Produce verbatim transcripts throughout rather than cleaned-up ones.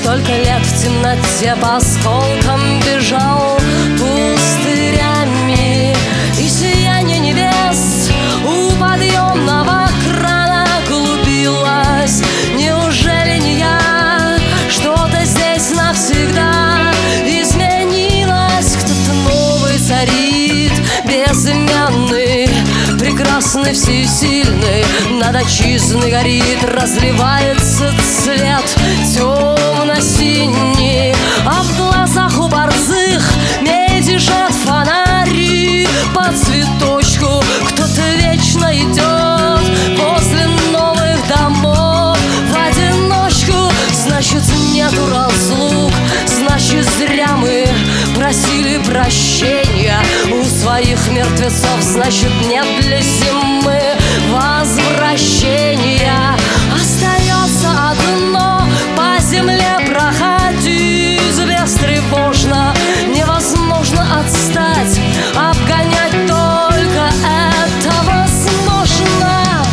столько лет в темноте по осколкам бежал пустырями, и сияние небес у подъемного крана глубилось. Неужели не я? Что-то здесь навсегда изменилось. Кто-то новый царит, безымянный, прекрасный, всесильный, над отчизной горит, разливается цвет темно-синий, а в глазах у борзых мельтешат фонари. По цветочку кто-то вечно идет возле новых домов в одиночку. Значит, нету разлук, значит, зря мы просили прощения у своих мертвецов. Значит, нет для зимы возвращения. Остается одно — по земле проходить бестревожно. Невозможно отстать, обгонять только это возможно.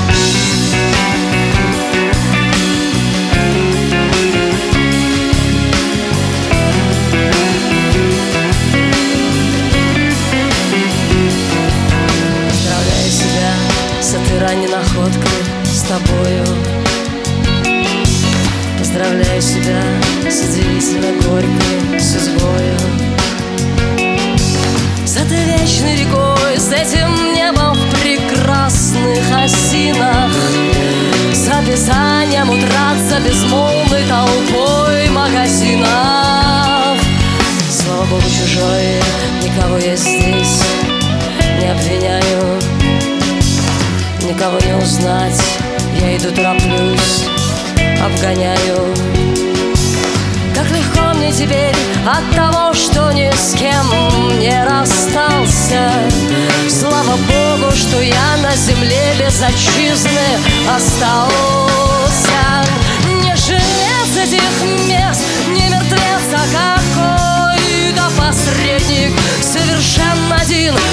Поздравляю себя с этой ранней находкой, с тобою. Поздравляю себя с удивительно горькой судьбою, с этой вечной рекой, с этим небом в прекрасных осинах, с описанием утрат за безмолвной толпой магазинов. Слава Богу, чужой, никого я здесь не обвиняю, никого не узнать, я иду, тороплюсь, обгоняю. Как легко мне теперь от того, что ни с кем не расстался. Слава Богу, что я на земле без отчизны остался. Не жилец этих мест, не мертвец, а какой-то посредник, совершенно один,